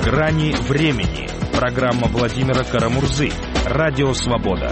«Грани времени». Программа Владимира Карамурзы. Радио «Свобода».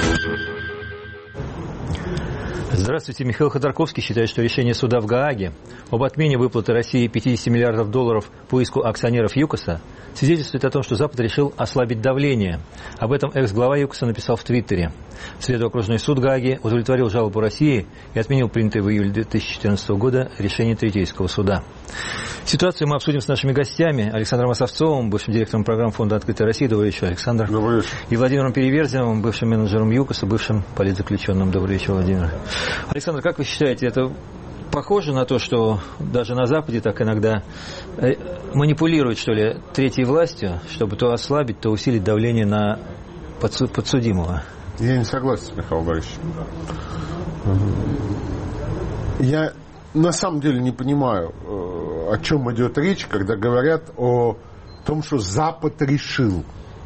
Здравствуйте. Михаил Ходорковский считает, что решение суда в Гааге об отмене выплаты России $50 миллиардов по иску акционеров ЮКОСа свидетельствует о том, что Запад решил ослабить давление. Об этом экс-глава ЮКОСа написал в Твиттере. В среду окружной суд Гааги удовлетворил жалобу России и отменил принятое в июле 2014 года решение Третейского суда. Ситуацию мы обсудим с нашими гостями: Александром Осовцовым, бывшим директором программы Фонда Открытой России. Добрый вечер, Александр. Добрый вечер. И Владимиром Переверзевым, бывшим менеджером ЮКОСа, бывшим политзаключенным. Добрый вечер, Владимир. Александр, как вы считаете, это похоже на то, что даже на Западе так иногда манипулируют, что ли, третьей властью, чтобы то ослабить, то усилить давление на подсудимого? Я не согласен, Михаил Борисович. Я на самом деле не понимаю, о чем идет речь, когда говорят о том, что Запад решил.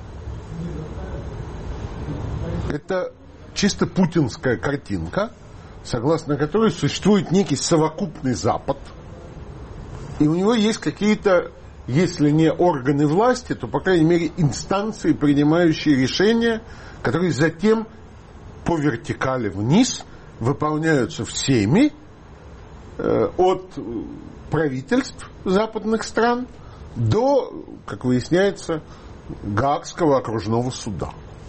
Это чисто путинская картинка, согласно которой существует некий совокупный Запад, и у него есть какие-то, если не органы власти, то, по крайней мере, инстанции, принимающие решения, которые затем по вертикали вниз выполняются всеми, от правительств западных стран до, как выясняется, Гаагского окружного суда.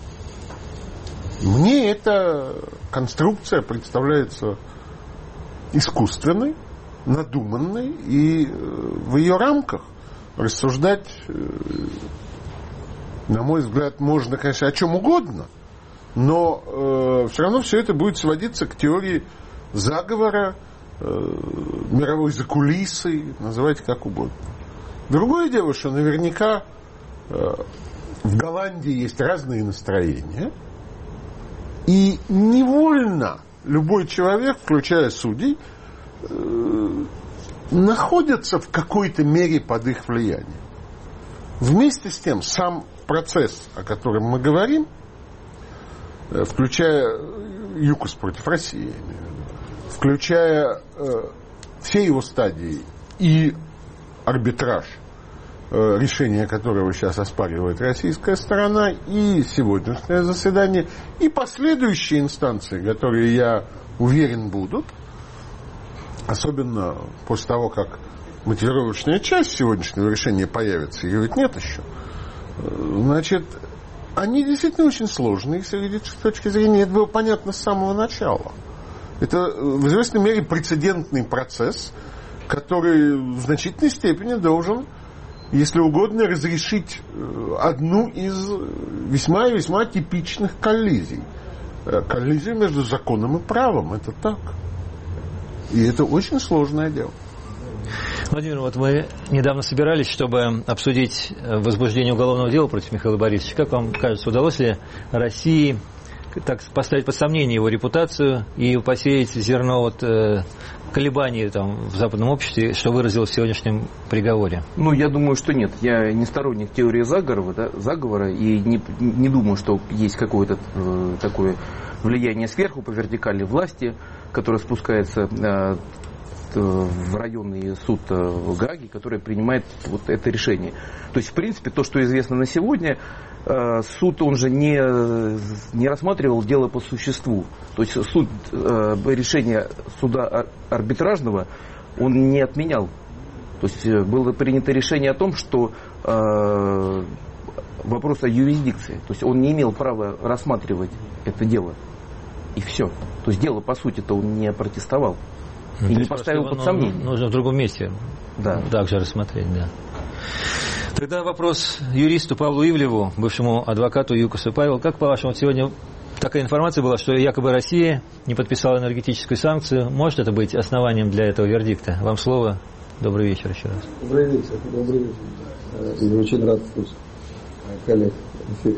Мне эта конструкция представляется искусственной, надуманной, и в ее рамках рассуждать, на мой взгляд, можно, конечно, о чем угодно, но все равно все это будет сводиться к теории заговора, мировой закулисы, называйте как угодно. Другое дело, что наверняка в Голландии есть разные настроения, и невольно любой человек, включая судей, находится в какой-то мере под их влиянием. Вместе с тем, сам процесс, о котором мы говорим, включая ЮКОС против России, включая все его стадии и арбитраж, решение которого сейчас оспаривает российская сторона, и сегодняшнее заседание, и последующие инстанции, которые, я уверен, будут, особенно после того, как мотивировочная часть сегодняшнего решения появится, ее ведь нет еще, значит, они действительно очень сложные с юридической точки зрения. Это было понятно с самого начала. Это в известной мере прецедентный процесс, который в значительной степени должен, если угодно, разрешить одну из весьма и весьма типичных коллизий. Коллизию между законом и правом. Это так. И это очень сложное дело. Владимир, вот мы недавно собирались, чтобы обсудить возбуждение уголовного дела против Михаила Борисовича. Как вам кажется, удалось ли России так поставить под сомнение его репутацию и посеять зерно колебаний там в западном обществе, что выразилось в сегодняшнем приговоре? Ну, я думаю, что нет. Я не сторонник теории заговора и не думаю, что есть какое-то такое влияние сверху по вертикали власти, которое спускается в районный суд в Гааге, который принимает вот это решение. То есть, в принципе, то, что известно на сегодня, суд, он же не рассматривал дело по существу. То есть, решение суда арбитражного он не отменял. То есть, было принято решение о том, что вопрос о юрисдикции. То есть, он не имел права рассматривать это дело. И все. То есть, дело, по сути-то, он не протестовал. И не поставил под сомнение. Нужно в другом месте также рассмотреть, да. Тогда вопрос юристу Павлу Ивлеву, бывшему адвокату ЮКОСа. Павел, как по-вашему, сегодня такая информация была, что якобы Россия не подписала энергетическую санкцию? Может это быть основанием для этого вердикта? Вам слово. Добрый вечер еще раз. Добрый вечер. Добрый вечер. Я очень рад слышать коллег в эфире.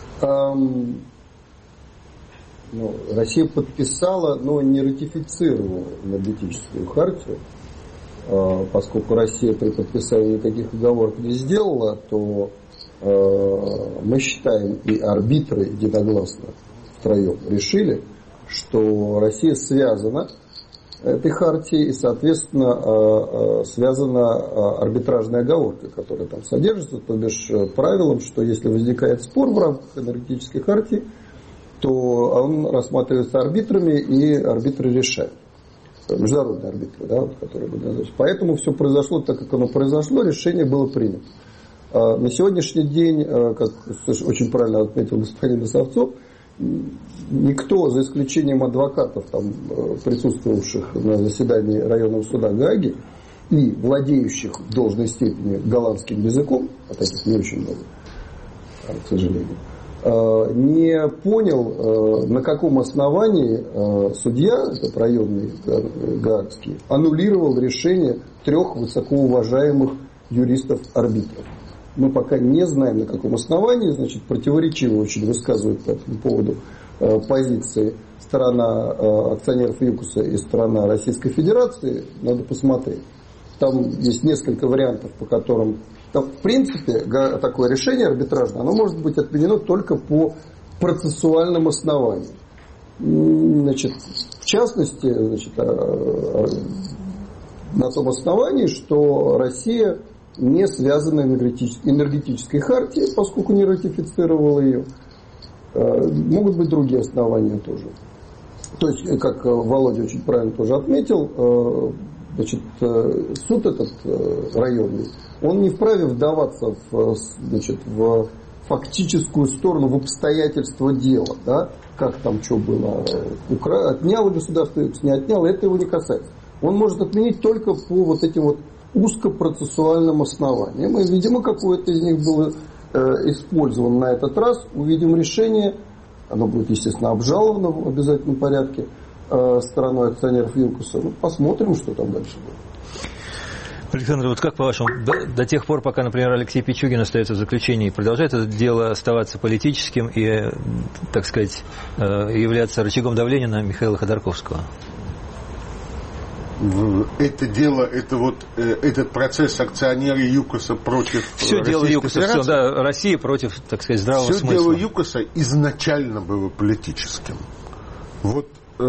Россия подписала, но не ратифицировала энергетическую хартию. Поскольку Россия при подписании таких договоров не сделала, то мы считаем, и арбитры единогласно втроем решили, что Россия связана этой хартии, и, соответственно, связана арбитражная оговорка, которая там содержится, то бишь правилом, что если возникает спор в рамках энергетической хартии, то он рассматривается арбитрами, и арбитры решают. Международные арбитры, да, которые будут называть. Поэтому все произошло так, как оно произошло, решение было принято. На сегодняшний день, как очень правильно отметил господин Лисовцов, никто, за исключением адвокатов, там, присутствовавших на заседании районного суда Гааги и владеющих в должной степени голландским языком, а таких не очень много, к сожалению, не понял, на каком основании судья, этот районный гаагский, аннулировал решение 3 высокоуважаемых юристов-арбитров. Мы пока не знаем, на каком основании, значит, противоречиво очень высказывают по этому поводу позиции сторона акционеров ЮКОСа и сторона Российской Федерации. Надо посмотреть. Там есть несколько вариантов, по которым, там, в принципе, такое решение арбитражное, оно может быть отменено только по процессуальным основаниям. Значит, в частности, значит, на том основании, что Россия не связана энергетической хартией, поскольку не ратифицировала ее. Могут быть другие основания тоже. То есть, как Володя очень правильно тоже отметил, значит, суд этот районный, он не вправе вдаваться в фактическую сторону, в обстоятельства дела, да, как там что было, отняло государство, не отняло, это его не касается. Он может отменить только по вот этим вот узкопроцессуальным основаниям. И, видимо, какое-то из них было использовано на этот раз. Увидим решение. Оно будет, естественно, обжаловано в обязательном порядке стороной акционеров ЮКОСа. Ну, посмотрим, что там дальше будет. Александр, вот как по-вашему, до тех пор, пока, например, Алексей Пичугин остается в заключении, продолжает это дело оставаться политическим и, так сказать, являться рычагом давления на Михаила Ходорковского? Это дело, это вот этот процесс акционеры ЮКОСа против все дело ЮКОСа, все, да, Россия против, так сказать, здравого смысла. Все дело ЮКОСа изначально было политическим. Вот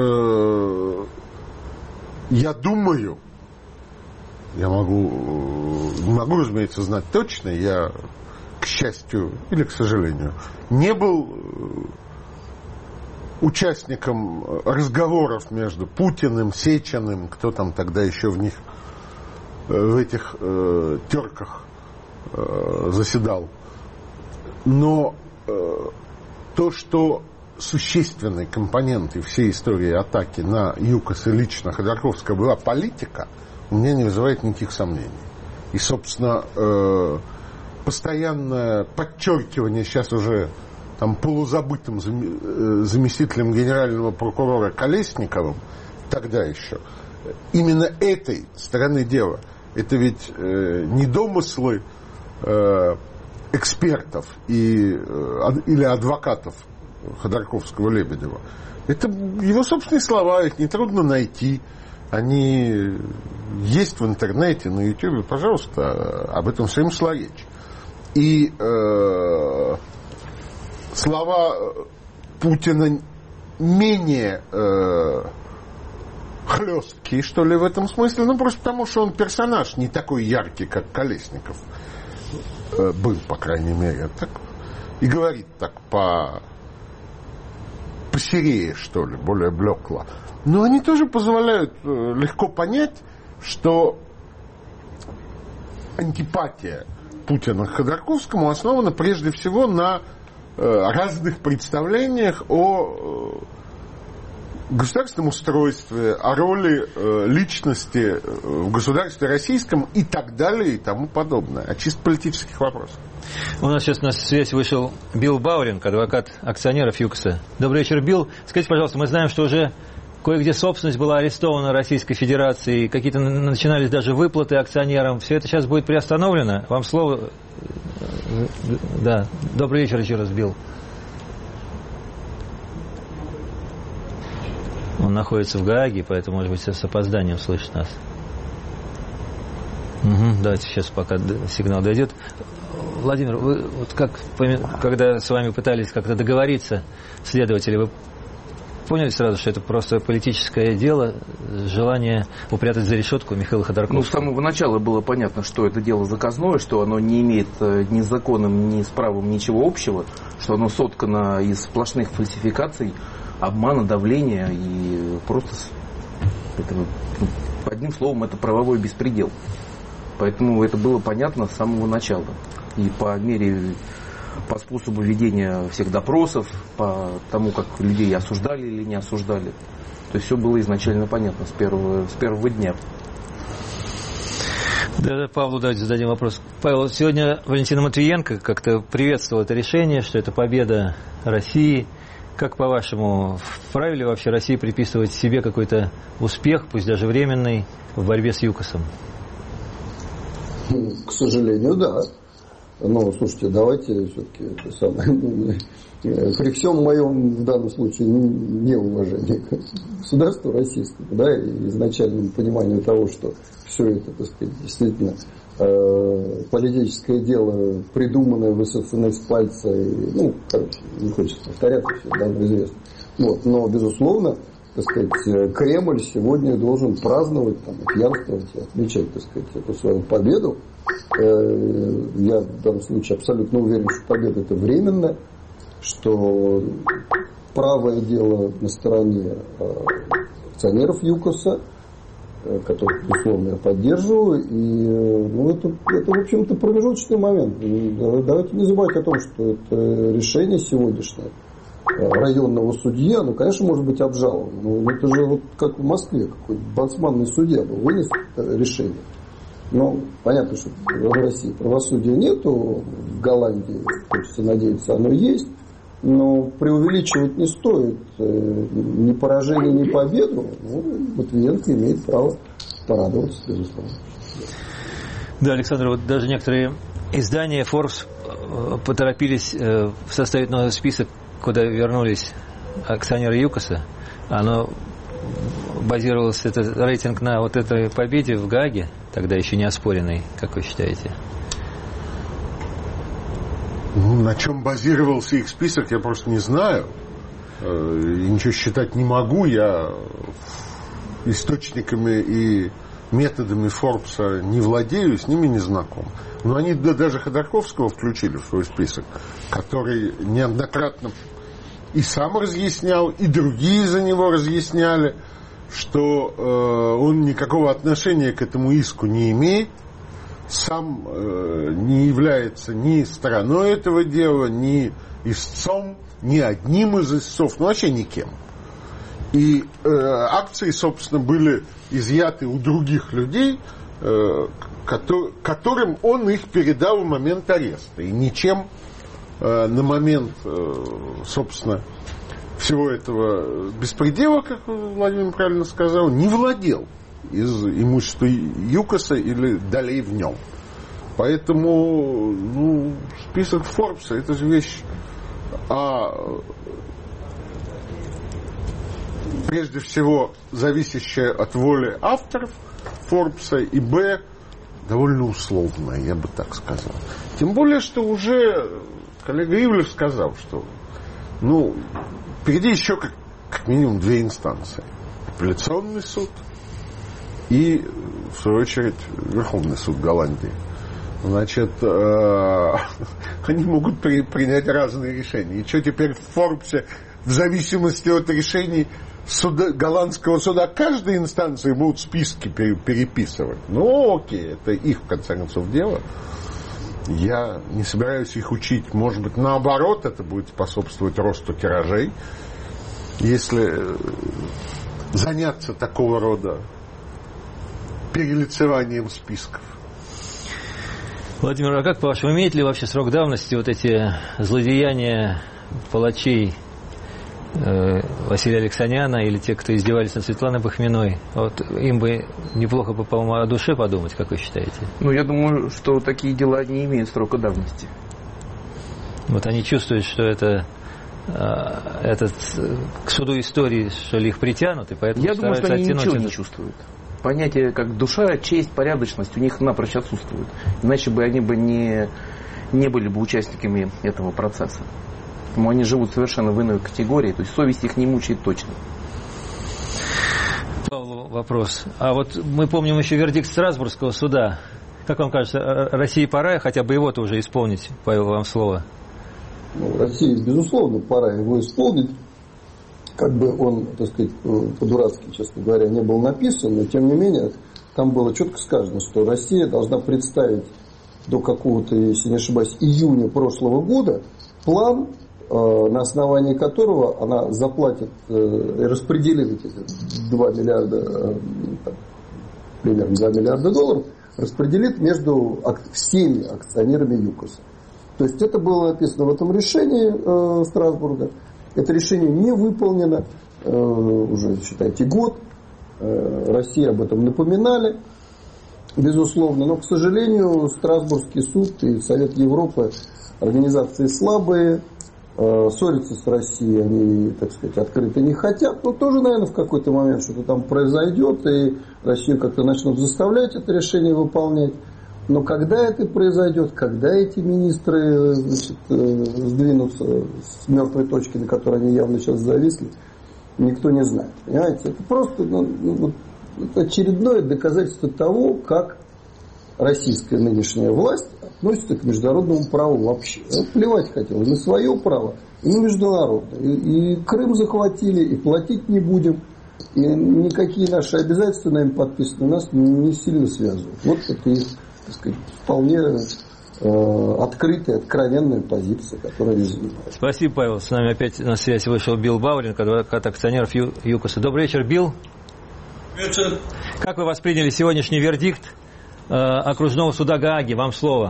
я думаю, не могу, разумеется, знать точно, я, к счастью или к сожалению, не был участником разговоров между Путиным, Сечиным, кто там тогда еще в этих терках заседал. Но то, что существенной компонентой всей истории атаки на ЮКОС и лично Ходорковского была политика, у меня не вызывает никаких сомнений. И, собственно, постоянное подчеркивание сейчас уже там полузабытым заместителем генерального прокурора Колесниковым, тогда еще, именно этой стороны дела, это ведь не домыслы экспертов или адвокатов Ходорковского-Лебедева. Это его собственные слова, их нетрудно найти. Они есть в интернете, на Ютубе, пожалуйста, об этом всем шла речь. И слова Путина менее хлесткие, что ли, в этом смысле, ну, просто потому, что он персонаж не такой яркий, как Колесников был, по крайней мере, так, и говорит так посерее, что ли, более блекло. Но они тоже позволяют легко понять, что антипатия Путина к Ходорковскому основана прежде всего на разных представлениях о государственном устройстве, о роли личности в государстве российском и так далее и тому подобное, о чисто политических вопросах. У нас сейчас на связь вышел Билл Бауринг, адвокат акционеров ЮКОСа. Добрый вечер, Билл. Скажите, пожалуйста, мы знаем, что уже кое-где собственность была арестована Российской Федерацией, какие-то начинались даже выплаты акционерам. Все это сейчас будет приостановлено? Вам слово. Да. Добрый вечер еще раз, Билл. Он находится в Гааге, поэтому, может быть, с опозданием слышит нас. Давайте сейчас, пока сигнал дойдет. Владимир, вы вот как, когда с вами пытались как-то договориться, следователи, вы поняли сразу, что это просто политическое дело, желание упрятать за решетку Михаила Ходорковского? Ну, с самого начала было понятно, что это дело заказное, что оно не имеет ни с законом, ни с правом ничего общего, что оно соткано из сплошных фальсификаций, обмана, давления и просто, одним словом, это правовой беспредел. Поэтому это было понятно с самого начала. И по способу ведения всех допросов, по тому, как людей осуждали или не осуждали. То есть все было изначально понятно с первого дня. Да, Павлу давайте зададим вопрос. Павел, сегодня Валентина Матвиенко как-то приветствовала это решение, что это победа России. Как, по-вашему, вправе ли вообще России приписывать себе какой-то успех, пусть даже временный, в борьбе с ЮКОСом? К сожалению, да. Но, слушайте, давайте все-таки при всем моем в данном случае неуважении к государству российскому, да, и изначальному пониманию того, что все это, так сказать, действительно политическое дело, придуманное, высосанное с пальца, и, не хочется повторяться, все давно известно. Вот, но, безусловно, так сказать, Кремль сегодня должен праздновать, пьянствовать и отмечать, так сказать, эту свою победу. Я в данном случае абсолютно уверен, что победа это временная, что правое дело на стороне акционеров ЮКОСа, которых, безусловно, я поддерживаю, и это, в общем-то, промежуточный момент. Давайте не забывать о том, что это решение сегодняшнее районного судьи, оно, конечно, может быть обжаловано, но это же вот как в Москве, какой-то бацманный судья бы вынес решение. Но понятно, что в России правосудия нету, в Голландии, хочется надеяться, оно есть, но преувеличивать не стоит ни поражение, ни победу. Матвиенко имеет право порадоваться, безусловно. Да, Александр, вот даже некоторые издания Forbes поторопились составить новый список, куда вернулись акционеры ЮКОСа. Оно базировался, этот рейтинг, на вот этой победе в Гааге, тогда еще не оспоренной, как вы считаете? На чем базировался их список, я просто не знаю. И ничего считать не могу. Я источниками и методами Форбса не владею, с ними не знаком. Но они даже Ходорковского включили в свой список, который неоднократно и сам разъяснял, и другие за него разъясняли, что он никакого отношения к этому иску не имеет, сам не является ни стороной этого дела, ни истцом, ни одним из истцов, вообще никем. И акции, собственно, были изъяты у других людей, которым он их передал в момент ареста. И ничем на момент, собственно, всего этого беспредела, как Владимир правильно сказал, не владел из имущества ЮКОСа или долей в нем. Поэтому список Форбса — это же вещь прежде всего зависящая от воли авторов Форбса, и довольно условная, я бы так сказал. Тем более, что уже коллега Ивлев сказал, что впереди еще как минимум две инстанции. Апелляционный суд и, в свою очередь, Верховный суд Голландии. Значит, они могут принять разные решения. И что теперь в Форбсе, в зависимости от решений голландского суда, каждой инстанции будут списки переписывать? Окей, это их, в конце концов, дело. Я не собираюсь их учить. Может быть, наоборот, это будет способствовать росту тиражей. Если заняться такого рода перелицеванием списков. Владимир, а как, по-вашему, имеет ли вообще срок давности вот эти злодеяния палачей Василия Алексаняна или те, кто издевались над Светланой Бахминой? Вот им бы неплохо, по-моему, о душе подумать, как вы считаете? Я думаю, что такие дела не имеют срока давности. Вот они чувствуют, что к суду истории, что ли, их притянут, и поэтому я думаю, что они ничего не это... чувствуют. Понятие как душа, честь, порядочность у них напрочь отсутствует. Иначе бы они бы не были бы участниками этого процесса. Поэтому они живут совершенно в иной категории, то есть совесть их не мучает точно. Павлу вопрос. А вот мы помним еще вердикт Страсбургского суда. Как вам кажется, России пора хотя бы его-то уже исполнить? Павел, вам слово. России, безусловно, пора его исполнить. Как бы он, так сказать, по-дурацки, честно говоря, не был написан, но тем не менее, там было четко сказано, что Россия должна представить до какого-то, если не ошибаюсь, июня прошлого года план, на основании которого она заплатит и распределит эти 2 миллиарда, примерно 2 миллиарда долларов, распределит между всеми акционерами ЮКОСа. То есть это было написано в этом решении Страсбурга. Это решение не выполнено уже, считайте, год. России об этом напоминали, безусловно. Но, к сожалению, Страсбургский суд и Совет Европы организации слабые, ссориться с Россией они, так сказать, открыто не хотят. Но тоже, наверное, в какой-то момент что-то там произойдет, и Россию как-то начнут заставлять это решение выполнять. Но когда это произойдет, когда эти министры, значит, сдвинутся с мертвой точки, на которой они явно сейчас зависли, никто не знает. Понимаете? Это просто это очередное доказательство того, как российская нынешняя власть относится к международному праву вообще. Плевать хотела и на свое право, и на международное. И Крым захватили, и платить не будем. И никакие наши обязательства, наверное, подписаны, нас не сильно связывают. Вот это их, так сказать, вполне открытая, откровенная позиция, которая не занимает. Спасибо, Павел. С нами опять на связь вышел Билл Баулинг, адвокат акционеров ЮКОСа. Добрый вечер, Билл. Вечер. Как вы восприняли сегодняшний вердикт окружного суда Гааги? Вам слово.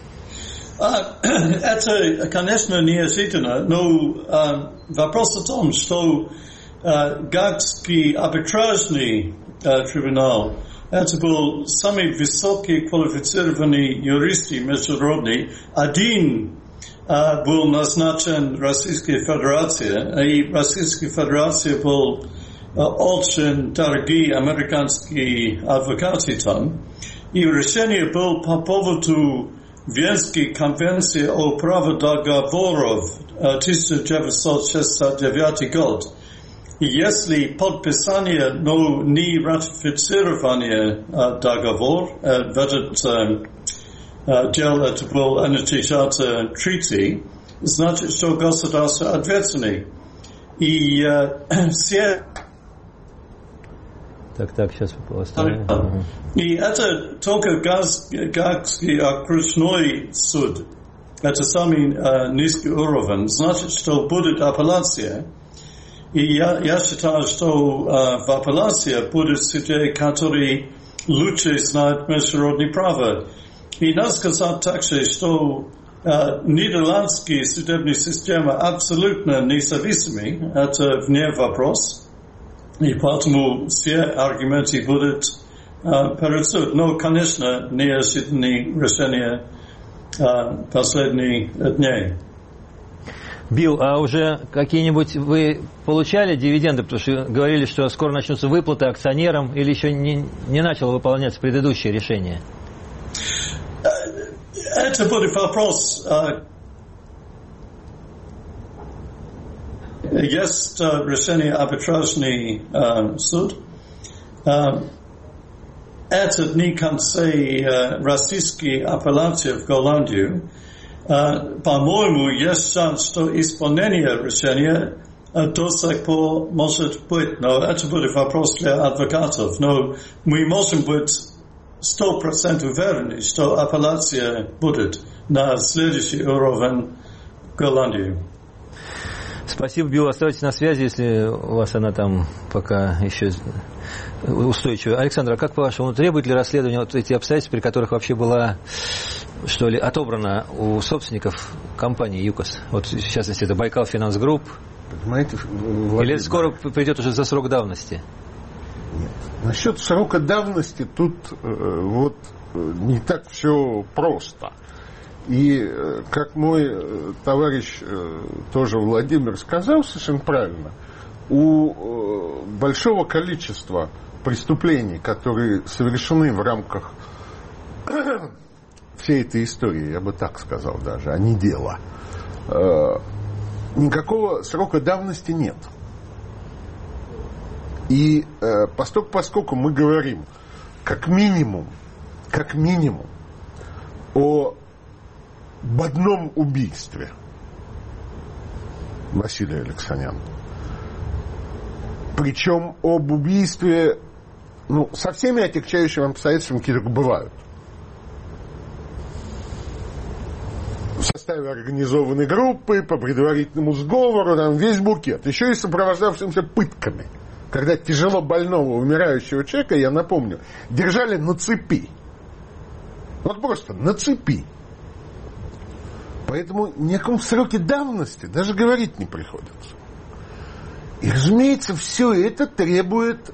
Это, конечно, неожиданно, но вопрос о том, что Гаагский арбитражный трибунал это был самый высокий квалифицированный юрист международный. Один был назначен Российской Федерацией, и Российская Федерация был очень дорогие американские адвокаты там. И решение было по поводу Венской конвенции о праве договоров 1969 год. И если подписание, но не ратифицирование договор, в этот дело это был Energy Charter Treaty, значит, что государство ответственное. И все... Так, сейчас поставим. И это только Гаагский окружной суд. Это самый низкий уровень. Значит, что будет апелляция. И я считаю, что в апелляции будет судья, который лучше знает международное право. И надо сказать также, что нидерландская судебная система абсолютно независимая. Это вне вопрос. И поэтому все аргументы будут перед судом. Но, конечно, неожиданные решения последних дней. Билл, а уже какие-нибудь вы получали дивиденды? Потому что говорили, что скоро начнутся выплаты акционерам, или еще не начало выполняться предыдущее решение? Это будет вопрос. Есть решение арбитражный суд. Это не конце российской апелляции в Голландию. По-моему, есть шанс, что исполнение решения до сих пор может быть, но это будет вопрос для адвокатов. Но мы можем быть 100% уверены, что апелляция будет на следующий уровень Голландии. Спасибо, Билл. Оставайтесь на связи, если у вас она там пока еще устойчивая. Александр, а как по-вашему, требует ли расследование вот эти обстоятельства, при которых вообще была, что ли, отобрана у собственников компании ЮКОС? Вот, в частности, это Байкал Финанс Групп. Понимаете, Или это скоро придет уже за срок давности? Нет. Насчет срока давности тут вот не так все просто. И, как мой товарищ, тоже Владимир, сказал совершенно правильно, у большого количества преступлений, которые совершены в рамках всей этой истории, я бы так сказал даже, а не дела, никакого срока давности нет. И поскольку мы говорим как минимум об одном убийстве Василия Алексаняна, причем об убийстве, со всеми отягчающими обстоятельствами, какие только бывают, в составе организованной группы, по предварительному сговору, там весь букет, еще и сопровождавшимся пытками. Когда тяжело больного, умирающего человека, я напомню, держали на цепи. Вот просто на цепи. Поэтому ни о каком сроке давности даже говорить не приходится. И, разумеется, все это требует,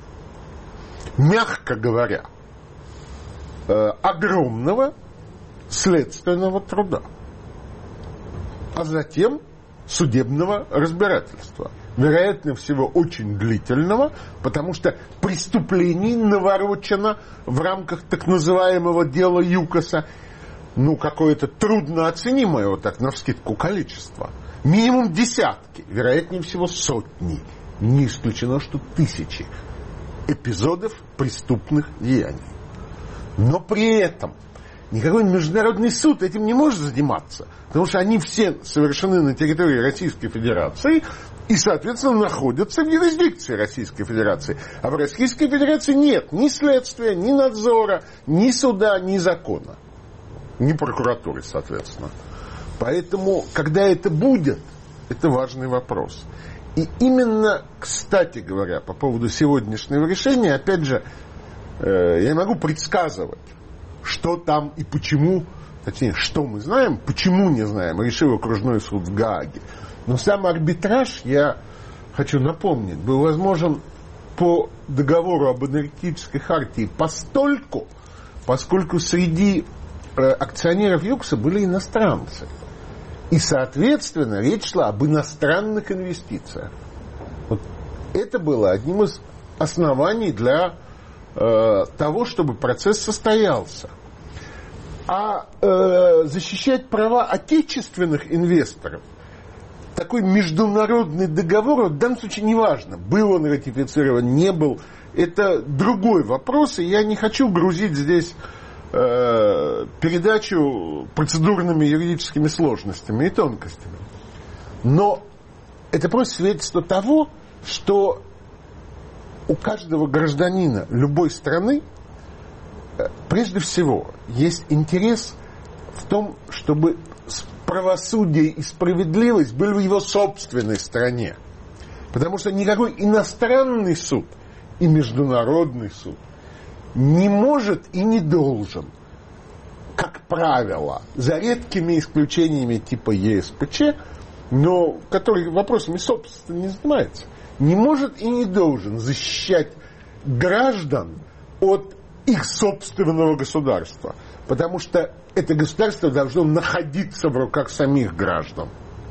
мягко говоря, огромного следственного труда, а затем судебного разбирательства. Вероятно всего, очень длительного, потому что преступлений наворочено в рамках так называемого дела ЮКОСа, какое-то труднооценимое, вот так, навскидку, количество. Минимум десятки, вероятнее всего сотни, не исключено, что тысячи эпизодов преступных деяний. Но при этом никакой международный суд этим не может заниматься, потому что они все совершены на территории Российской Федерации и, соответственно, находятся в юрисдикции Российской Федерации. А в Российской Федерации нет ни следствия, ни надзора, ни суда, ни закона. Ни прокуратуры, соответственно. Поэтому, когда это будет, это важный вопрос. И именно, кстати говоря, по поводу сегодняшнего решения, опять же, я не могу предсказывать, что там и почему, точнее, что мы знаем, почему не знаем, решил окружной суд в Гааге. Но сам арбитраж, я хочу напомнить, был возможен по договору об энергетической хартии поскольку среди акционеров ЮКОСа были иностранцы. И, соответственно, речь шла об иностранных инвестициях. Вот это было одним из оснований для того, чтобы процесс состоялся. А защищать права отечественных инвесторов, такой международный договор в данном случае не важно, был он ратифицирован, не был, это другой вопрос, и я не хочу грузить здесь передачу процедурными юридическими сложностями и тонкостями. Но это просто свидетельство того, что у каждого гражданина любой страны прежде всего есть интерес в том, чтобы правосудие и справедливость были в его собственной стране. Потому что никакой иностранный суд и международный суд не может и не должен, как правило, за редкими исключениями типа ЕСПЧ, но который вопросами собственно не занимается, не может и не должен защищать граждан от их собственного государства. Потому что это государство должно находиться в руках самих граждан.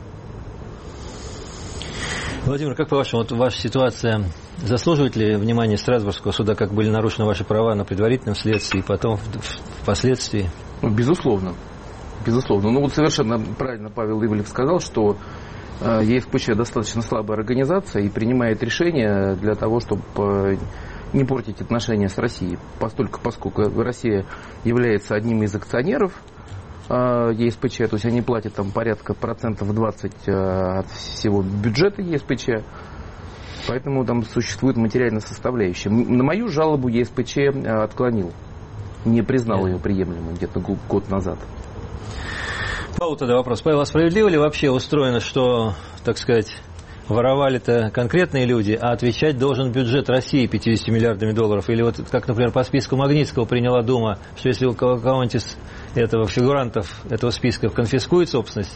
Владимир, как по-вашему, ваша ситуация заслуживает ли внимания Страсбургского суда, как были нарушены ваши права на предварительном следствии и потом впоследствии? Безусловно. Безусловно. Совершенно правильно Павел Ивлев сказал, что ЕСПЧ достаточно слабая организация и принимает решения для того, чтобы не портить отношения с Россией. Поскольку Россия является одним из акционеров ЕСПЧ, то есть они платят там порядка 20% от всего бюджета ЕСПЧ, поэтому там существует материальная составляющая. На мою жалобу ЕСПЧ отклонил, не признал ее приемлемой где-то год назад. Павел, тогда вопрос. Павел, а справедливо ли вообще устроено, что, так сказать, воровали-то конкретные люди, а отвечать должен бюджет России 50 миллиардами долларов? Или вот, как, например, по списку Магнитского приняла Дума, что если у кого-нибудь из фигурантов этого списка конфискует собственность,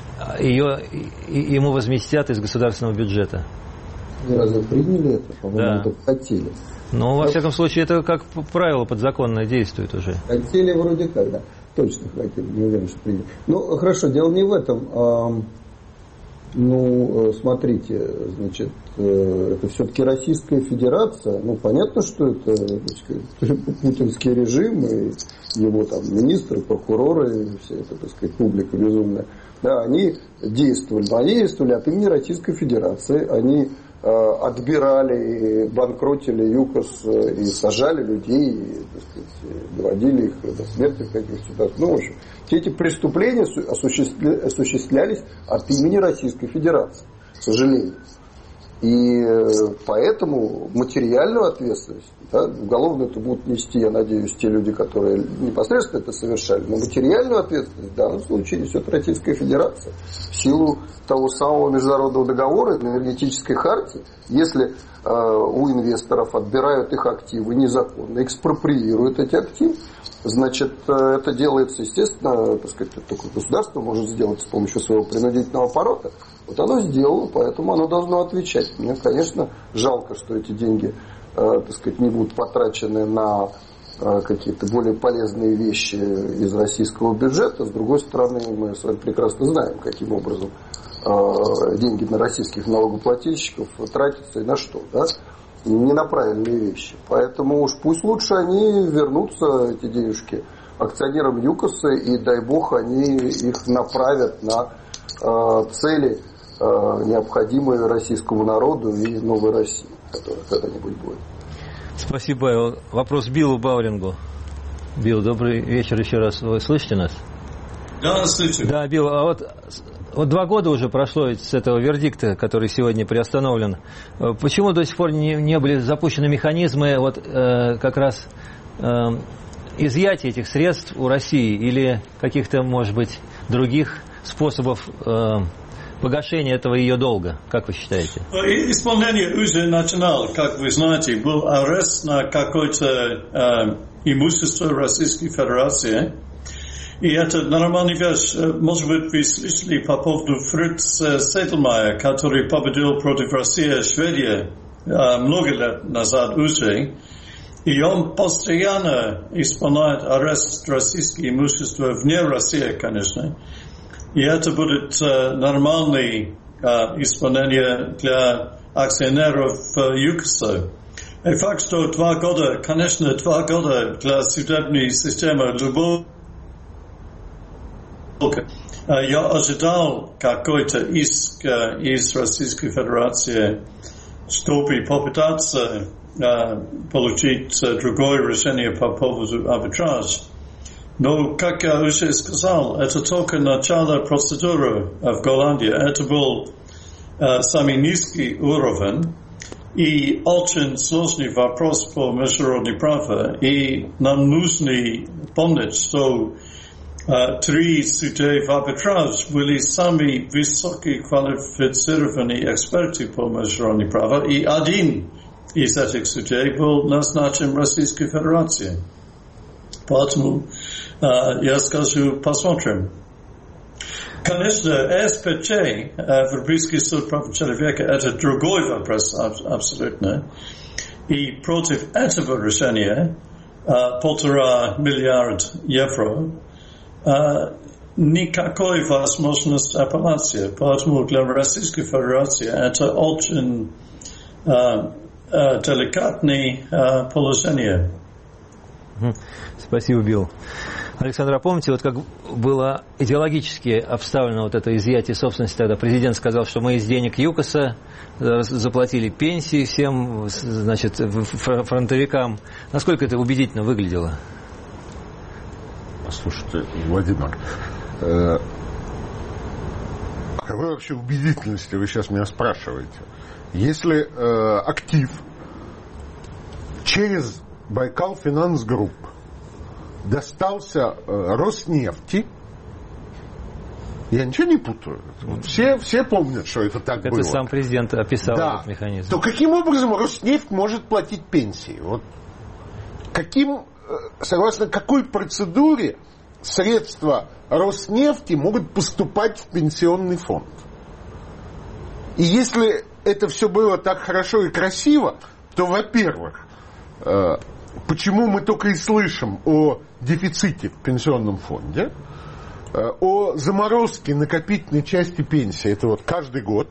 ему возместят из государственного бюджета? Разве приняли это? По-моему, да. Это хотели. Ну, во всяком случае, это как правило подзаконно действует уже. Хотели вроде как, да. Точно хотели, не уверен, что приняли. Ну, хорошо, дело не в этом. Ну, смотрите, значит, это все-таки Российская Федерация. Ну, понятно, что это, так сказать, путинский режим и его там министры, прокуроры, и вся эта, так сказать, публика безумная. Да, они действовали, но они действовали от имени Российской Федерации. Они отбирали и банкротили ЮКОС, и сажали людей, и, так сказать, доводили их до смерти в каких-то ситуациях. Ну, в общем, все эти преступления осуществлялись от имени Российской Федерации, к сожалению. И поэтому материальную ответственность, да, уголовную это будут нести, я надеюсь, те люди, которые непосредственно это совершали, но материальную ответственность в данном случае несет Российская Федерация в силу того самого международного договора, энергетической хартии. Если у инвесторов отбирают их активы незаконно, экспроприируют эти активы, значит, это делается, естественно, так сказать, только государство может сделать с помощью своего принудительного аппарата. Вот оно сделало, поэтому оно должно отвечать. Мне, конечно, жалко, что эти деньги, так сказать, не будут потрачены на какие-то более полезные вещи из российского бюджета. С другой стороны, мы с вами прекрасно знаем, каким образом деньги на российских налогоплательщиков тратятся и на что, да? Не на правильные вещи. Поэтому уж пусть лучше они вернутся, эти денежки, акционерам ЮКОСа, и дай бог они их направят на цели, необходимые российскому народу и новой России, которая когда-нибудь будет. Спасибо. Вопрос Биллу Баулингу. Билл, добрый вечер еще раз. Вы слышите нас? Да, слышу. Да, Билл, а вот 2 года уже прошло с этого вердикта, который сегодня приостановлен. Почему до сих пор не были запущены механизмы как раз изъятия этих средств у России или каких-то, может быть, других способов погашения этого ее долга? Как вы считаете? Исполнение уже начинало, как вы знаете, был арест на какое-то имущество Российской Федерации. И это нормальная вещь. Может быть, вы слышали по поводу Фрица Седлмайера, который победил против России и Швеции много лет назад уже. И он постоянно исполняет арест российского имущества вне России, конечно. И это будет нормальное исполнение для акционеров ЮКОСа. И факт, что 2 года, конечно, 2 года для судебной системы любого. Я ожидал какой-то иск из Российской Федерации, чтобы попытаться получить другое решение по поводу арбитража. Но, как я уже сказал, это только начало процедуры в Голландии. Это был самый низкий уровень и очень сложный вопрос по международному праву. И нам нужно помнить, что 3 судей в арбитраж были самые высокие квалифицированные эксперты по международному праву, и один из этих судей был назначен Российской Федерацией. Поэтому я скажу, посмотрим. Конечно, СПЧ, Европейский суд прав человека, это другой вопрос абсолютно. И против этого решения 1,5 миллиарда евро никакой возможности апелляции. Поэтому для Российской Федерации это очень деликатное положение. Спасибо, Билл. Александр, а помните, вот как было идеологически обставлено вот это изъятие собственности тогда? Президент сказал, что мы из денег ЮКОСа заплатили пенсии всем, значит, фронтовикам. Насколько это убедительно выглядело? Слушайте, Владимир, какой вообще убедительности вы сейчас меня спрашиваете? Если актив через Байкал Финанс Групп достался Роснефти, я ничего не путаю. Все помнят, что это так было. Это сам президент описал, да, этот механизм. То каким образом Роснефть может платить пенсии? Вот согласно какой процедуре средства Роснефти могут поступать в пенсионный фонд? И если это все было так хорошо и красиво, то, во-первых, почему мы только и слышим о дефиците в пенсионном фонде? о заморозке накопительной части пенсии. Это вот каждый год,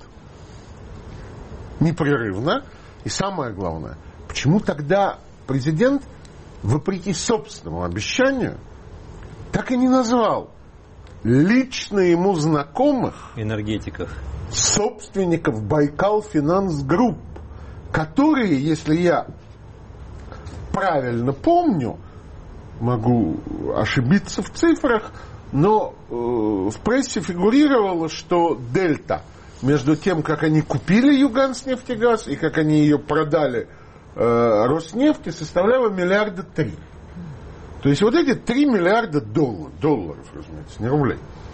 непрерывно. И самое главное, почему тогда президент, вопреки собственному обещанию, так и не назвал лично ему знакомых энергетиков, собственников Байкал Финанс Групп, которые, если я правильно помню, могу ошибиться в цифрах, но в прессе фигурировало, что дельта между тем, как они купили Юганснефтегаз и как они ее продали Роснефти, составляла $3 миллиарда. То есть вот эти 3 миллиарда долларов, разумеется, не рублей,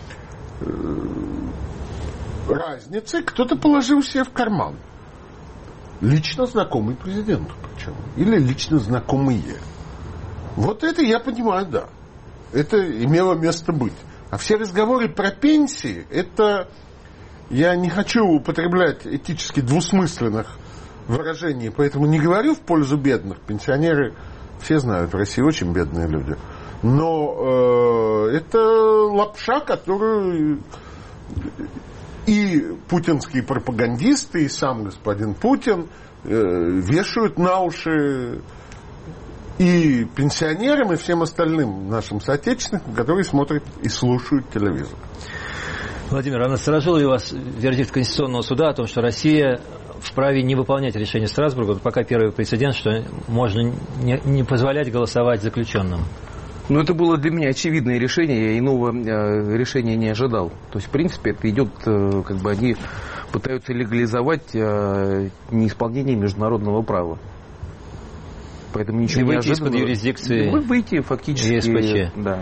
разницы кто-то положил себе в карман. Лично знакомый президенту причем. Или лично знакомые. Вот это я понимаю, да. Это имело место быть. А все разговоры про пенсии, это... Я не хочу употреблять этически двусмысленных выражений, поэтому не говорю в пользу бедных. Пенсионеры, все знают, в России очень бедные люди. Но это лапша, которую и путинские пропагандисты, и сам господин Путин вешают на уши и пенсионерам, и всем остальным нашим соотечественникам, которые смотрят и слушают телевизор. Владимир, а насторожил ли вас вердикт Конституционного суда о том, что Россия вправе не выполнять решение Страсбурга? Пока первый прецедент, что можно не позволять голосовать заключенным. Ну, это было для меня очевидное решение, я иного решения не ожидал. То есть, в принципе, это идет, как бы они пытаются легализовать неисполнение международного права. Поэтому ничего не ожиданного. Выйти из-под юрисдикции. Выйти фактически. ЕСПЧ. Да.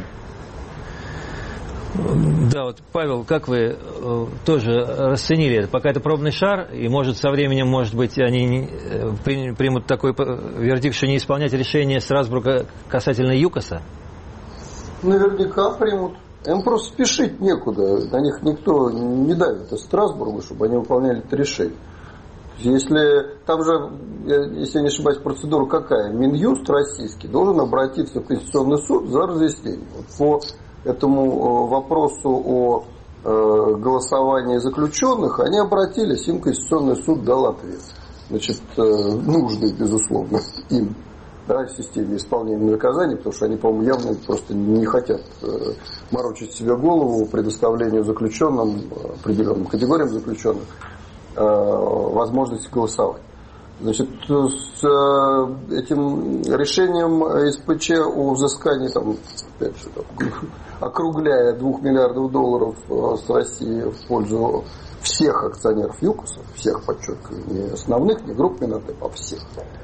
Да, вот, Павел, как вы тоже расценили это? Пока это пробный шар, и может со временем, может быть, они примут такой вердикт, что не исполнять решение Страсбурга касательно ЮКОСа? Наверняка примут. Им просто спешить некуда. На них никто не давит из Страсбурга, чтобы они выполняли это решение. Если там же, если я не ошибаюсь, процедура какая? Минюст российский должен обратиться в Конституционный суд за разъяснением. Вот по этому вопросу о голосовании заключенных они обратились, им Конституционный суд дал ответ. Значит, нужный, безусловно, им, да, в системе исполнения наказаний, потому что они, по-моему, явно просто не хотят морочить себе голову предоставлению заключенным, определенным категориям заключенных, возможности голосовать. Значит, с этим решением СПЧ о взыскании, там, опять же, округляя $2 миллиардов с России в пользу всех акционеров ЮКОСа, всех, подчеркиваю, не основных, не групп Минотеп, а всех.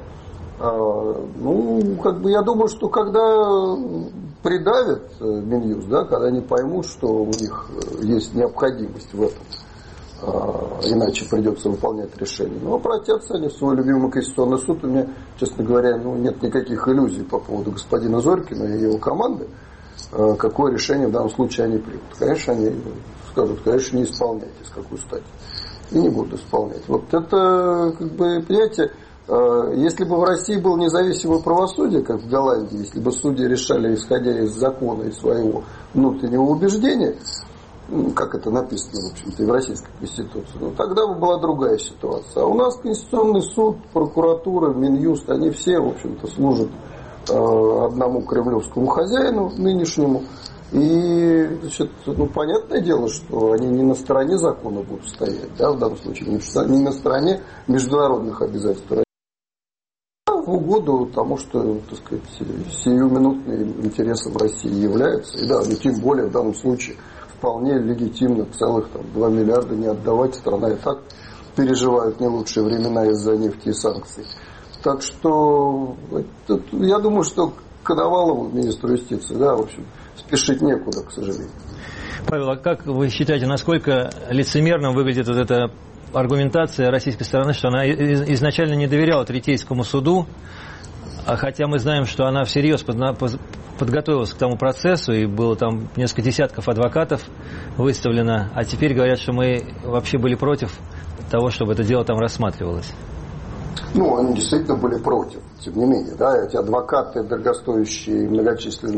Ну, как бы я думаю, что когда придавят Минюст, да, когда они поймут, что у них есть необходимость в этом, иначе придется выполнять решение. Но обратятся они в свой любимый Конституционный суд. У меня, честно говоря, нет никаких иллюзий по поводу господина Зорькина и его команды, какое решение в данном случае они примут. Конечно, они скажут, конечно, не исполняйте, с какой стати. И не будут исполнять. Вот это, как бы, понимаете, если бы в России было независимое правосудие, как в Голландии, если бы судьи решали, исходя из закона и своего внутреннего убеждения, как это написано, в общем-то, и в Российской Конституции, ну, тогда бы была другая ситуация. А у нас Конституционный суд, прокуратура, Минюст, они все, в общем-то, служат одному кремлевскому хозяину нынешнему. И, значит, ну, понятное дело, что они не на стороне закона будут стоять, да, в данном случае, не на стороне международных обязательств, а в угоду тому, что, так сказать, сиюминутным интересом России является. И да, ну, тем более в данном случае вполне легитимно целых 2 миллиарда не отдавать. Страна и так переживает не лучшие времена из-за нефти и санкций. Так что я думаю, что Коновалову, министру юстиции, да, в общем, спешить некуда, к сожалению. Павел, а как вы считаете, насколько лицемерным выглядит вот эта аргументация российской стороны, что она изначально не доверяла Третейскому суду, а хотя мы знаем, что она всерьез подготовилась к тому процессу, и было там несколько десятков адвокатов выставлено, а теперь говорят, что мы вообще были против того, чтобы это дело там рассматривалось. Ну, они действительно были против, тем не менее, да, эти адвокаты, дорогостоящие, многочисленные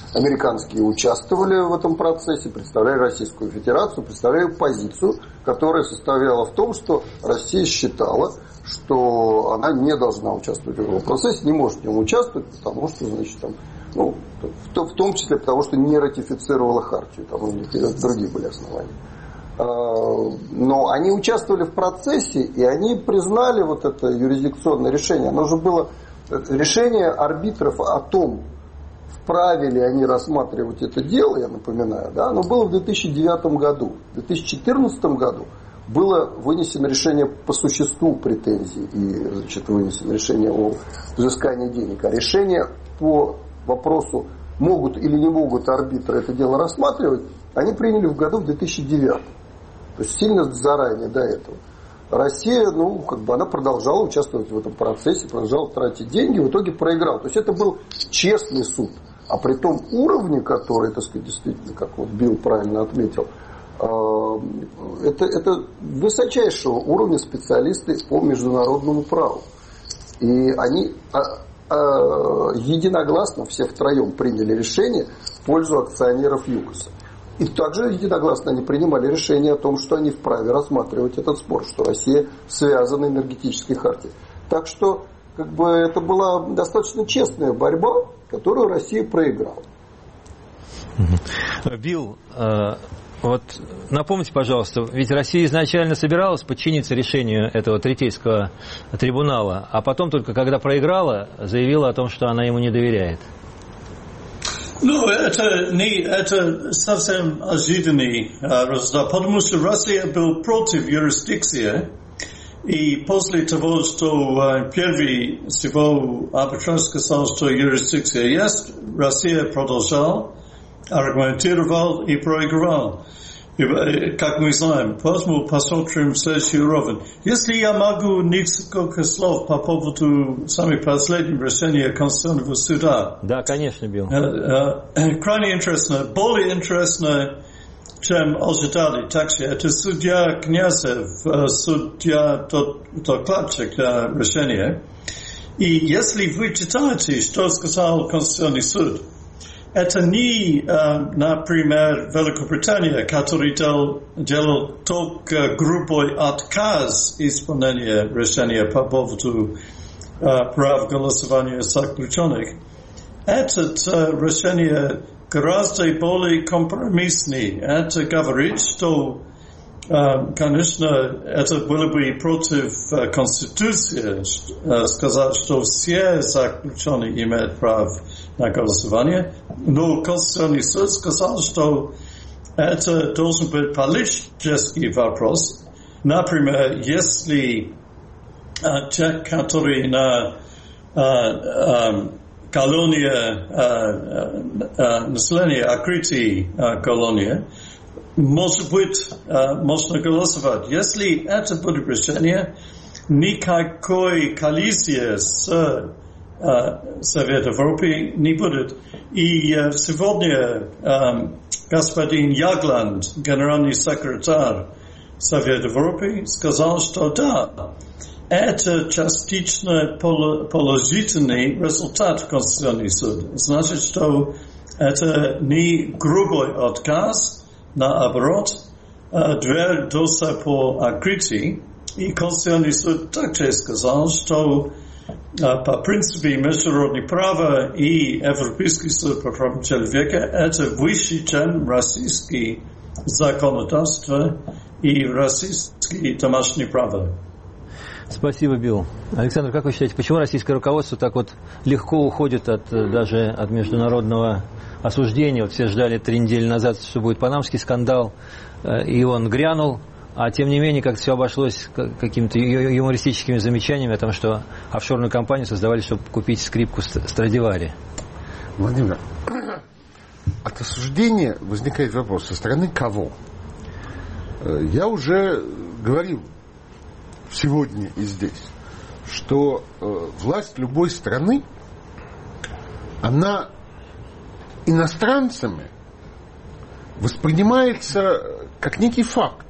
американские участвовали в этом процессе, представляли Российскую Федерацию, представляли позицию, которая состояла в том, что Россия считала, что она не должна участвовать в этом процессе, не может в нем участвовать, потому что, значит, там, ну, в том числе потому, что не ратифицировала Хартию, там у них другие были основания. Но они участвовали в процессе, и они признали вот это юрисдикционное решение. Оно же было решение арбитров о том, вправе ли они рассматривать это дело, я напоминаю, да, оно было в 2009 году. В 2014 году было вынесено решение по существу претензий и, значит, вынесено решение о взыскании денег. А решение по вопросу, могут или не могут арбитры это дело рассматривать, они приняли в году в 2009. То есть сильно заранее до этого. Россия, ну, как бы она продолжала участвовать в этом процессе, продолжала тратить деньги, в итоге проиграла. То есть это был честный суд. А при том уровне, который, так сказать, действительно, как вот Билл правильно отметил, это высочайшего уровня специалисты по международному праву. И они единогласно все втроем приняли решение в пользу акционеров ЮКОСа. И также единогласно они принимали решение о том, что они вправе рассматривать этот спор, что Россия связана энергетической хартией. Так что как бы, это была достаточно честная борьба, которую Россия проиграла. Билл, вот напомните, пожалуйста, ведь Россия изначально собиралась подчиниться решению этого Третейского трибунала, а потом только когда проиграла, заявила о том, что она ему не доверяет. Ну, это совсем ожиданный результат, потому что Россия была против юрисдикции, и после того, что первый всего арбитраж сказал, что юрисдикция есть, Россия продолжала, аргументировал и проиграл. И, как мы знаем, поэтому посмотрим следующий уровень. Если я могу несколько слов по поводу самых последних решений Конституционного суда. Да, конечно, Билл. Крайне интересно, более интересно, чем ожидали. Так что это судья Князев, судья докладчик решения. И если вы читаете, что сказал Конституционный суд, это не, например, Великобритания, который делал только грубый отказ исполнения решения по поводу прав голосования заключенных. Это решение гораздо более компромиссное. Это говорит, что, конечно, это было бы против Конституции сказать, что все заключенные имеют право на голосование, но Конституционный суд сказал, что это должен быть политический вопрос. Например, если человек, который на колония населения, открытие колония, может быть, можно голосовать. Если это будет решение, никакой коллизии с Совета Европы не будет. И сегодня господин Ягланд, генеральный секретарь Совета Европы, сказал, что да, это частично положительный результат Конституционного суда. Значит, что это не грубый отказ, наоборот, дверь доступа по открытию. И Конституционный суд также сказал, что по принципу международного права и Европейский суд по правам человека это выше, чем российские законодательства и российские домашние права. Спасибо, Билл. Александр, как вы считаете, почему российское руководство так вот легко уходит даже от международного осуждения? Вот все ждали 3 недели назад, что будет панамский скандал, и он грянул. А тем не менее, как-то все обошлось какими-то юмористическими замечаниями о том, что офшорную компанию создавали, чтобы купить скрипку Страдивари. Владимир, от осуждения возникает вопрос, со стороны кого? Я уже говорил сегодня и здесь, что власть любой страны, она иностранцами воспринимается как некий факт.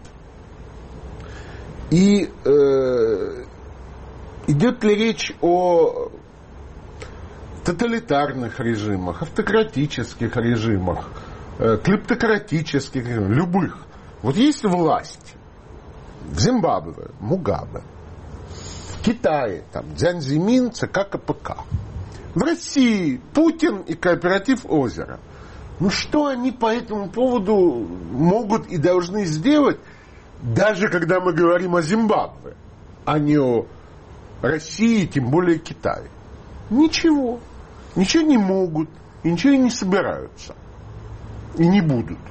И идет ли речь о тоталитарных режимах, автократических режимах, клептократических режимах, любых. Вот есть власть. В Зимбабве Мугабе. В Китае там Цзян Зимин, ЦК КПК. В России Путин и кооператив «Озеро». Ну что они по этому поводу могут и должны сделать, даже когда мы говорим о Зимбабве, а не о России, тем более Китае? Ничего. Ничего не могут, и ничего не собираются. И не будут.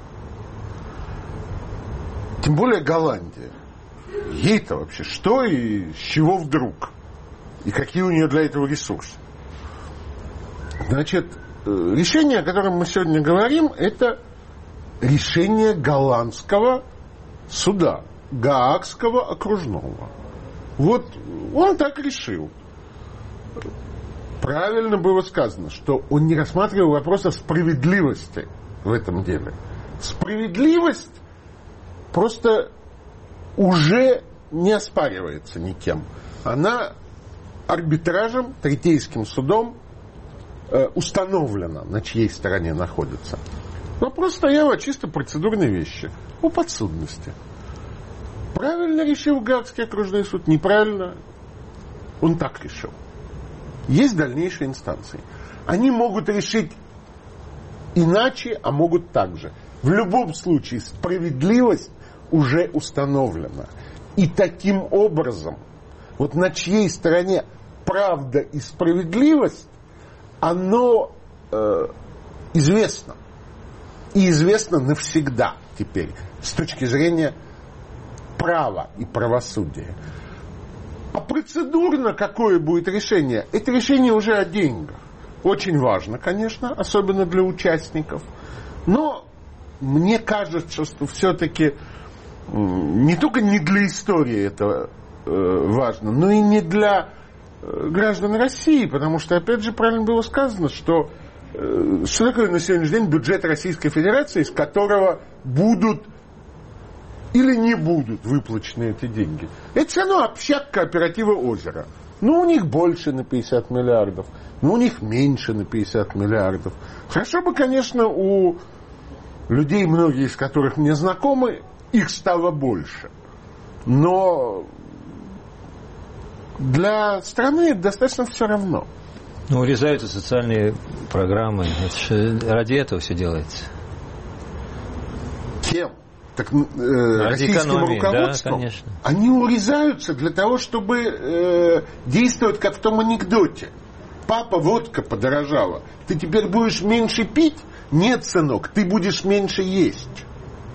Тем более Голландия. Ей-то вообще что и с чего вдруг? И какие у нее для этого ресурсы? Значит, решение, о котором мы сегодня говорим, это решение голландского суда, Гаагского окружного. Вот он так решил. Правильно было сказано, что он не рассматривал вопроса справедливости в этом деле. Справедливость просто уже не оспаривается никем. Она арбитражем, третейским судом установлена, на чьей стороне находится. Вопрос стоял о чисто процедурной вещи, о подсудности. Правильно решил Гаагский окружной суд, неправильно он так решил. Есть дальнейшие инстанции. Они могут решить иначе, а могут так же. В любом случае справедливость уже установлена. И таким образом, вот на чьей стороне правда и справедливость, оно известно. И известно навсегда теперь, с точки зрения права и правосудия. А процедурно какое будет решение? Это решение уже о деньгах. Очень важно, конечно, особенно для участников. Но мне кажется, что все-таки не только не для истории это важно, но и не для граждан России. Потому что, опять же, правильно было сказано, что такое на сегодняшний день бюджет Российской Федерации, из которого будут или не будут выплачены эти деньги. Это все равно общак кооператива «Озеро». Ну, у них больше на 50 миллиардов, ну, у них меньше на 50 миллиардов. Хорошо бы, конечно, у людей, многие из которых мне знакомы, их стало больше. Но для страны это достаточно все равно. Ну, урезаются социальные программы. Это же ради этого все делается. Кем? Так, российским руководством, да, они урезаются для того, чтобы действовать как в том анекдоте. Папа, водка подорожала. Ты теперь будешь меньше пить? Нет, сынок, ты будешь меньше есть.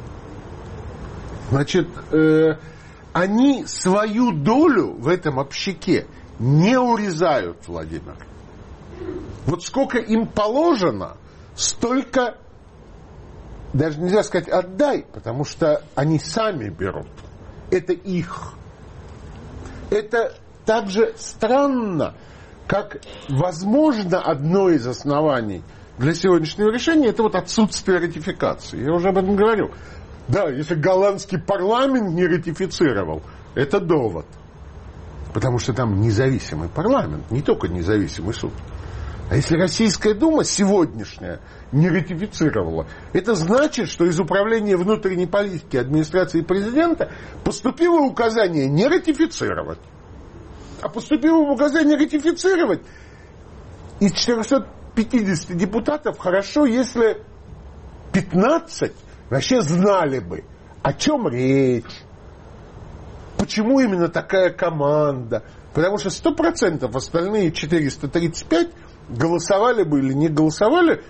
Значит, они свою долю в этом общаке не урезают, Владимир. Вот сколько им положено, столько... Даже нельзя сказать «отдай», потому что они сами берут. Это их. Это так же странно, как, возможно, одно из оснований для сегодняшнего решения – это вот отсутствие ратификации. Я уже об этом говорил. Да, если голландский парламент не ратифицировал, это довод. Потому что там независимый парламент, не только независимый суд. А если Российская Дума сегодняшняя не ратифицировала, это значит, что из Управления внутренней политики администрации президента поступило указание не ратифицировать, а поступило указание ратифицировать. Из 450 депутатов хорошо, если 15 вообще знали бы, о чем речь, почему именно такая команда. Потому что 100% остальные 435 голосовали бы или не голосовали,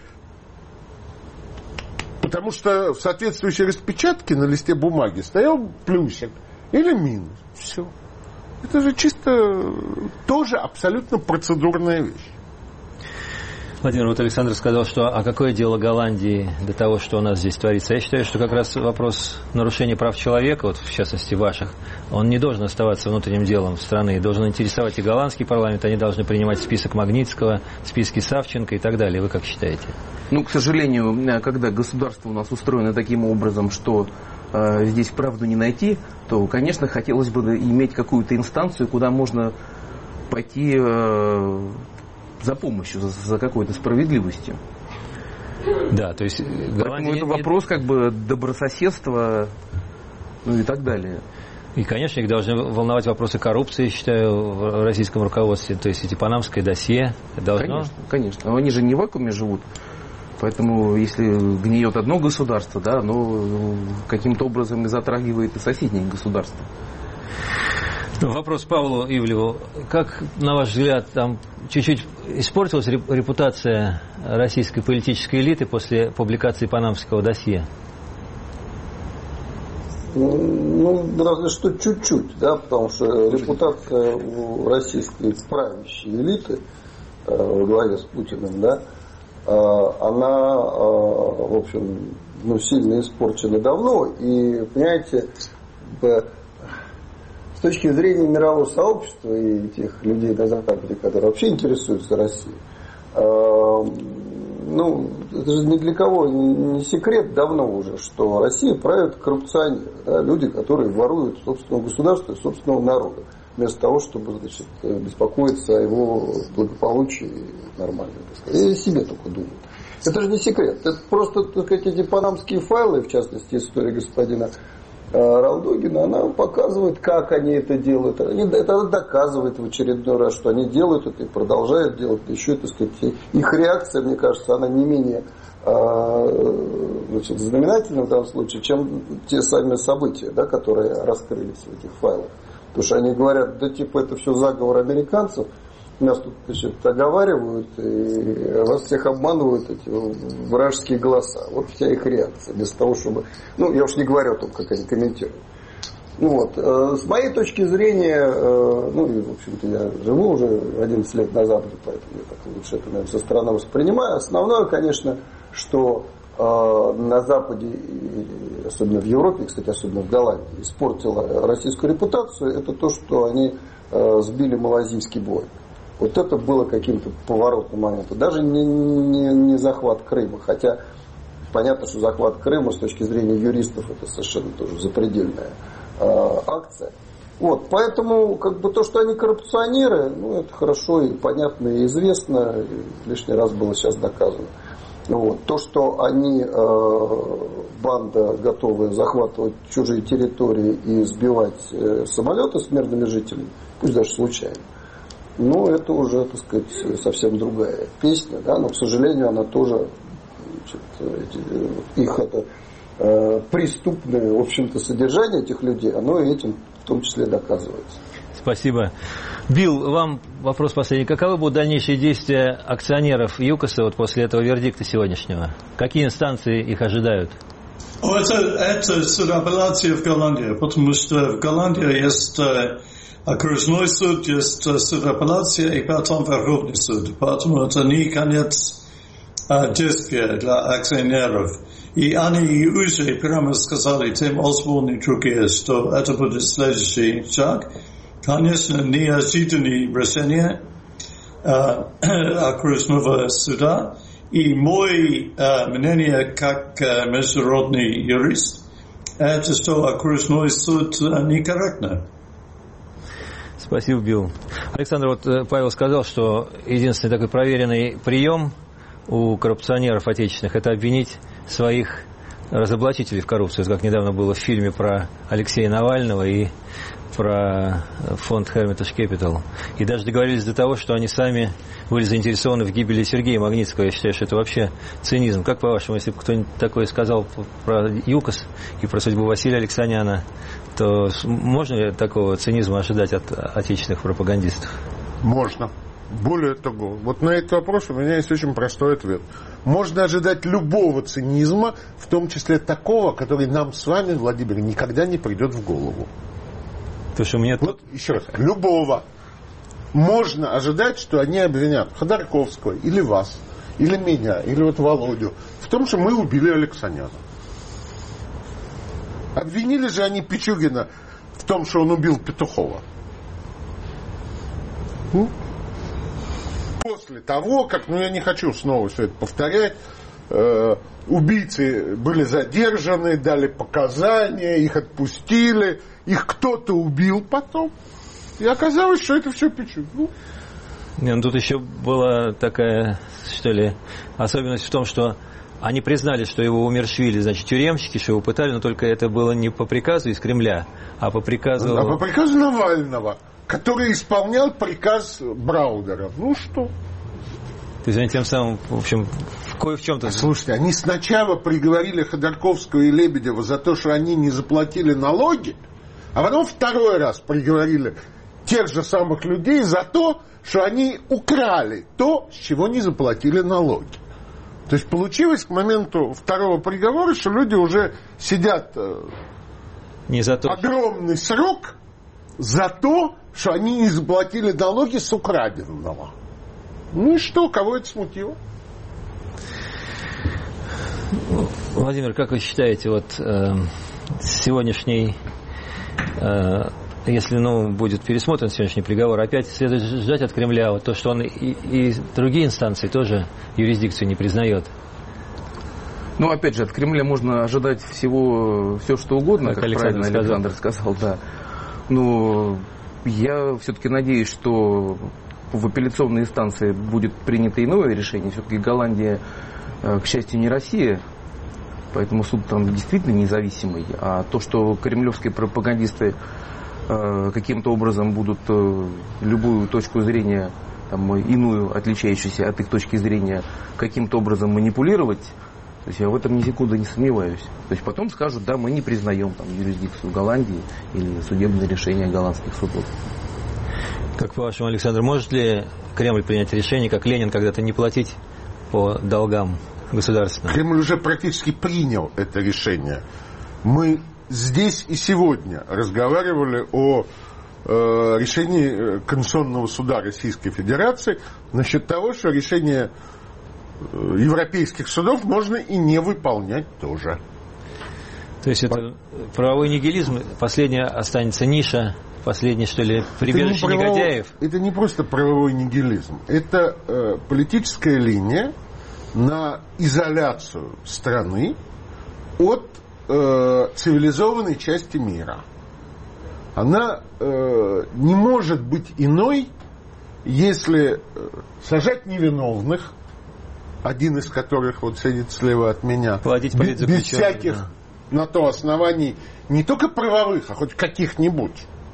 потому что в соответствующей распечатке на листе бумаги стоял плюсик или минус. Все. Это же чисто тоже абсолютно процедурная вещь. Владимир, вот Александр сказал, что а какое дело Голландии до того, что у нас здесь творится? Я считаю, что как раз вопрос нарушения прав человека, вот в частности ваших, он не должен оставаться внутренним делом страны, должен интересовать и голландский парламент, они должны принимать список Магнитского, списки Савченко и так далее. Вы как считаете? Ну, к сожалению, когда государство у нас устроено таким образом, что здесь правду не найти, то, конечно, хотелось бы иметь какую-то инстанцию, куда можно пойти за помощью, за какой-то справедливостью. Да, то есть Поэтому это вопрос как бы добрососедства, ну и так далее. И, конечно, их должны волновать вопросы коррупции, я считаю, в российском руководстве. То есть эти панамское досье должно... Конечно. Но они же не в вакууме живут. Поэтому если гниет одно государство, да, оно каким-то образом и затрагивает и соседние государства. Вопрос Павлу Ивлеву. Как, на ваш взгляд, там чуть-чуть испортилась репутация российской политической элиты после публикации панамского досье? Ну, разве что чуть-чуть, да, потому что репутация у российской правящей элиты во главе с Путиным, да, она, в общем, сильно испорчена давно. И, понимаете, с точки зрения мирового сообщества и тех людей на Западе, которые вообще интересуются Россией, это же ни для кого не секрет давно уже, что Россия правит коррупционеры, да, люди, которые воруют собственного государства и собственного народа, вместо того, чтобы, значит, беспокоиться о его благополучии нормально, так сказать, и о себе только думают. Это же не секрет. Это просто, так сказать, эти панамские файлы, в частности, история господина Ралдогина, она показывает, как они это делают. Это доказывает в очередной раз, что они делают это и продолжают делать. Еще, так сказать, их реакция, мне кажется, она не менее знаменательна в данном случае, чем те сами события, да, которые раскрылись в этих файлах. Потому что они говорят, да типа это все заговор американцев, нас тут, значит, оговаривают и вас всех обманывают эти вражеские голоса. Вот вся их реакция. Без того, чтобы... я уж не говорю о том, как они комментируют. С моей точки зрения, и, в общем-то, я живу уже 11 лет на Западе, поэтому я так лучше это, наверное, со стороны воспринимаю. Основное, конечно, что на Западе, особенно в Европе, кстати, особенно в Голландии, испортило российскую репутацию, это то, что они сбили малазийский бой. Вот это было каким-то поворотным моментом. Даже не захват Крыма. Хотя понятно, что захват Крыма с точки зрения юристов это совершенно тоже запредельная акция. Поэтому то, что они коррупционеры, это хорошо и понятно, и известно. И лишний раз было сейчас доказано. То, что они, банда, готовая захватывать чужие территории и сбивать самолеты с мирными жителями, пусть даже случайно, это уже, так сказать, совсем другая песня, да, но, к сожалению, она тоже, их это преступное, в общем-то, содержание этих людей, оно и этим в том числе доказывается. Спасибо. Билл, вам вопрос последний. Каковы будут дальнейшие действия акционеров ЮКОСа после этого вердикта сегодняшнего? Какие инстанции их ожидают? Это суд апелляции в Голландии, потому что в Голландии есть окружной суд, есть суд апелляции и потом Верховный суд. Поэтому это не конец действия для акционеров. И они уже прямо сказали тем Осборн и другие, что это будет следующий шаг. Конечно, неожиданное решение окружного суда. И мое мнение как международный юрист, это что окружной суд некорректно. Спасибо, Билл. Александр, Павел сказал, что единственный такой проверенный прием у коррупционеров отечественных – это обвинить своих разоблачителей в коррупции. Как недавно было в фильме про Алексея Навального и про фонд Hermitage Capital. И даже договорились до того, что они сами были заинтересованы в гибели Сергея Магнитского. Я считаю, что это вообще цинизм. Как по-вашему, если бы кто-нибудь такое сказал про ЮКОС и про судьбу Василия Алексаняна, то можно ли такого цинизма ожидать от отечественных пропагандистов? Можно. Более того, на этот вопрос у меня есть очень простой ответ. Можно ожидать любого цинизма, в том числе такого, который нам с вами, Владимир, никогда не придет в голову. То, что мне еще раз, любого. Можно ожидать, что они обвинят Ходорковского, или вас, или меня, или Володю в том, что мы убили Алексаняна. Обвинили же они Пичугина в том, что он убил Петухова. После того, как, я не хочу снова все это повторять, убийцы были задержаны, дали показания, их отпустили, их кто-то убил потом, и оказалось, что это все Пичугин. Ну, тут еще была такая, что ли, особенность в том, что они признали, что его умерщвили, значит, тюремщики, что его пытали, но только это было не по приказу из Кремля, а по приказу... А по приказу Навального, который исполнял приказ Браудера. Ну что? То есть они тем самым, в общем, кое в чем-то... Слушайте, они сначала приговорили Ходорковского и Лебедева за то, что они не заплатили налоги, а потом второй раз приговорили тех же самых людей за то, что они украли то, с чего не заплатили налоги. То есть получилось к моменту второго приговора, что люди уже сидят не за то, огромный срок за то, что они не заплатили налоги с украденного. Ну и что, кого это смутило? Владимир, как вы считаете, вот сегодняшний, если будет пересмотрен сегодняшний приговор, опять следует ждать от Кремля вот то, что он и другие инстанции тоже юрисдикцию не признает? Ну, опять же, от Кремля можно ожидать все что угодно, как правильно Александр сказал, да. Но я все-таки надеюсь, что в апелляционной инстанции будет принято иное решение. Все-таки Голландия, к счастью, не Россия, поэтому суд там действительно независимый. А то, что кремлевские пропагандисты каким-то образом будут любую точку зрения, там, иную, отличающуюся от их точки зрения, каким-то образом манипулировать, то есть я в этом ни секунды не сомневаюсь. То есть потом скажут, да, мы не признаем там юрисдикцию Голландии или судебное решение голландских судов. Как по-вашему, Александр, может ли Кремль принять решение, как Ленин когда-то, не платить по долгам государственным? Кремль уже практически принял это решение. Мы здесь и сегодня разговаривали о решении Конституционного суда Российской Федерации насчет того, что решение европейских судов можно и не выполнять тоже. То есть это правовой нигилизм, последняя останется ниша, последний, что ли, прибежище негодяев? Это не просто правовой нигилизм, это политическая линия на изоляцию страны от цивилизованной части мира. Она не может быть иной, если сажать невиновных, один из которых вот сидит слева от меня, без всяких на то оснований не только правовых, а хоть каких-нибудь.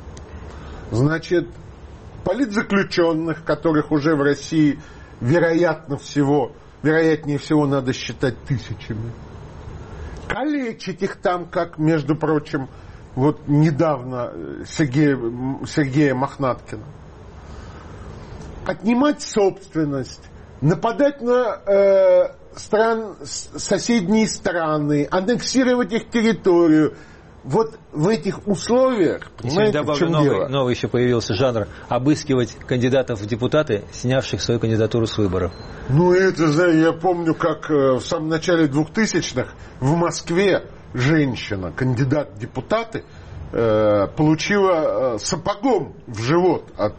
Значит, политзаключенных, которых уже в России вероятнее всего надо считать тысячами. Калечить их там, как, между прочим, вот недавно Сергея Мохнаткина. Отнимать собственность, нападать на соседние страны, аннексировать их территорию. Вот в этих условиях, понимаете, в чем дело? Новый еще появился жанр обыскивать кандидатов в депутаты, снявших свою кандидатуру с выборов. Ну, это, я помню, как в самом начале 2000-х в Москве женщина, кандидат в депутаты, получила сапогом в живот от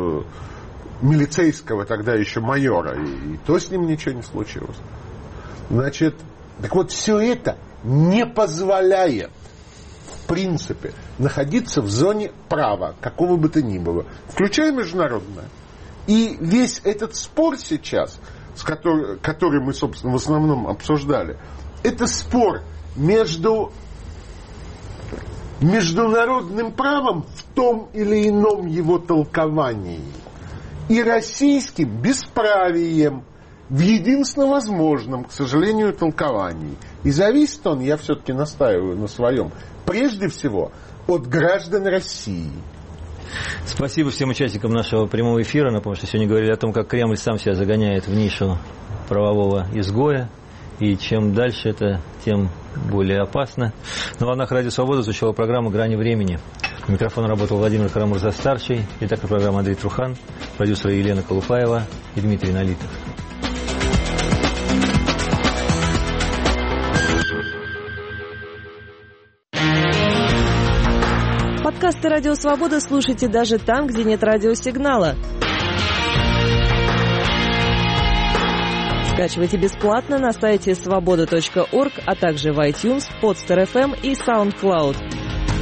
милицейского тогда еще майора, и то с ним ничего не случилось. Значит, так вот, все это не позволяет, в принципе, находиться в зоне права, какого бы то ни было, включая международное. И весь этот спор сейчас, который мы, собственно, в основном обсуждали, это спор между международным правом в том или ином его толковании и российским бесправием в единственно возможном, к сожалению, толковании. И зависит он, я все-таки настаиваю на своем, прежде всего от граждан России. Спасибо всем участникам нашего прямого эфира. Напомню, что сегодня говорили о том, как Кремль сам себя загоняет в нишу правового изгоя. И чем дальше это, тем более опасно. На волнах Радио Свобода звучала программа «Грани времени». У микрофона работал Владимир Карамурза-старший, редактор программы Андрей Трухан, продюсеры Елена Колупаева и Дмитрий Налитов. Подкасты «Радио Свобода» слушайте даже там, где нет радиосигнала. Скачивайте бесплатно на сайте svoboda.org, а также в iTunes, Podster.fm и SoundCloud.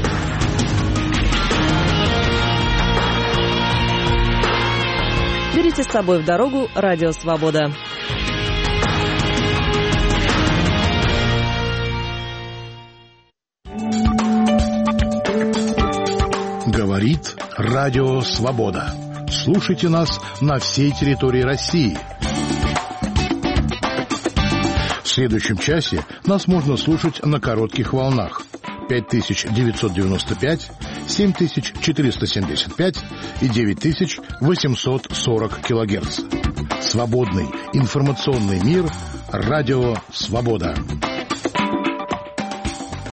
Берите Берите с собой в дорогу «Радио Свобода». Говорит Радио Свобода. Слушайте нас на всей территории России. В следующем часе нас можно слушать на коротких волнах 5995, 7475 и 9840 килогерц. Свободный информационный мир. Радио Свобода.